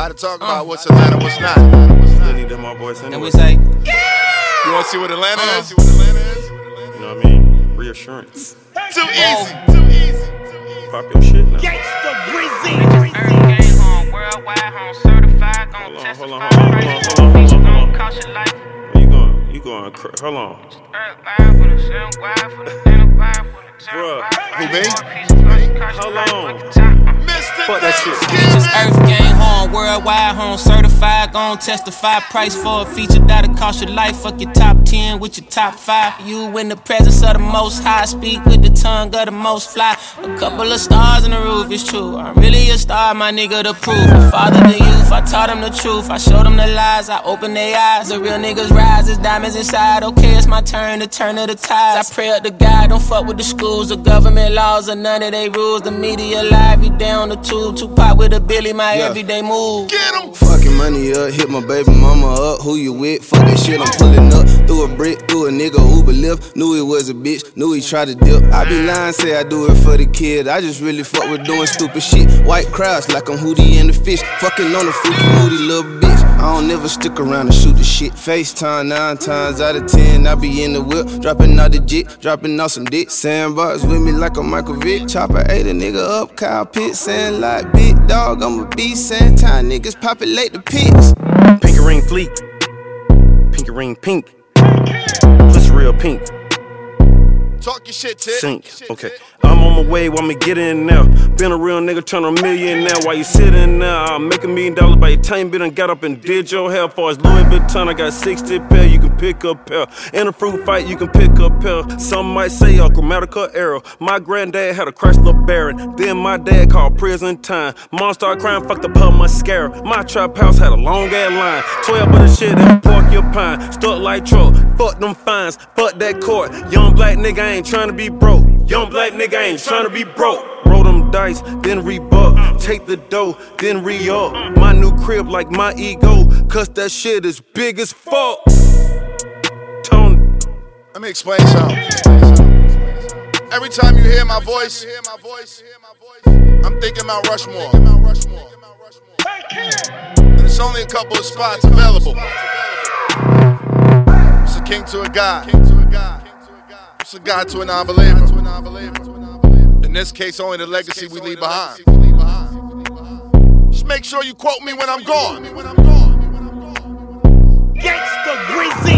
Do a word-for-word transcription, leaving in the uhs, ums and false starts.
Lot to talk about. What's Atlanta, what's not. Still need them all boys anyway. And we say, yeah! You wanna see what Atlanta uh, is? You what Atlanta is? You know what I mean? Reassurance. Too easy, too easy. Pop your shit now. Gangsta Grizzy. Earth game home, worldwide home, certified, gon' Hold on, testify. hold on, hold on, hold on, hold on, hold on, hold on. Where you going? You going? Cr- hold on. Bruh. Who, me? Hold on. Fuck that shit. bitches Earth game home, worldwide home, certified, gon' testify. Price for a feature that'll cost your life. Fuck your top ten with your top five. You in the presence of the most high, speak with the tongue of the most fly. A couple of stars in the roof, it's true. I'm really a star, my nigga, to prove. I fathered the youth, I taught them the truth. I showed them the lies, I opened their eyes. The real niggas rise, there's diamonds inside. Okay, it's my turn to turn of the tides. I pray up to God, don't fuck with the schools, the government laws, or none of they rules. The media live, you down the tube. Tupac with a Billy, my yeah. everyday move. Get him! Fucking money up, hit my baby mama up. Who you with? Fuck that shit, I'm pulling up. Through a brick, through a nigga Uber lift. Knew he was a bitch, knew he tried to dip. I be lying, say I do it for the kid. I just really fuck with doing stupid shit. White crowds like I'm Hootie and the fish. Fucking on a freaky moody little bitch. I don't never stick around and shoot the shit. FaceTime nine times out of ten. I be in the whip, dropping out the jit, dropping out some dick. Sandbars with me like a Michael Vick. Chopper ate a nigga up, Kyle Pitts. Saying like big dog, I'm a beast. Saying time niggas populate the pits. Pinky ring fleek. Pinky ring pink. Pussy real pink. Talk your shit, Tit. Sink. Okay. I'm on my way, want me get in now. Been a real nigga, turn a million now. While you sitting there, I'll make a million dollars by your time. Bit and got up and did your hair. For as Louis Vuitton, I got sixty pair, you can pick up pair. In a fruit fight, you can pick up pair. Some might say a grammatical error. My granddad had a Chrysler Baron. Then my dad called prison time. Mom started crying, fucked up her mascara. My trap house had a long ass line. Twelve of the shit that pork your pine. Stuck like truck, fuck them fines, fuck that court. Young black nigga ain't trying to be broke. Young black nigga ain't tryna be broke. Roll them dice, then rebuck. Take the dough, then re-up. My new crib like my ego, cause that shit is big as fuck. Tony. Let me explain something. Every time you hear my voice, I'm thinking about Rushmore. And there's only a couple of spots available. It's a king to a god. It's a god to a non-believer. In this case, only the legacy we leave behind. Just make sure you quote me when I'm gone. Gangsta Grizzy.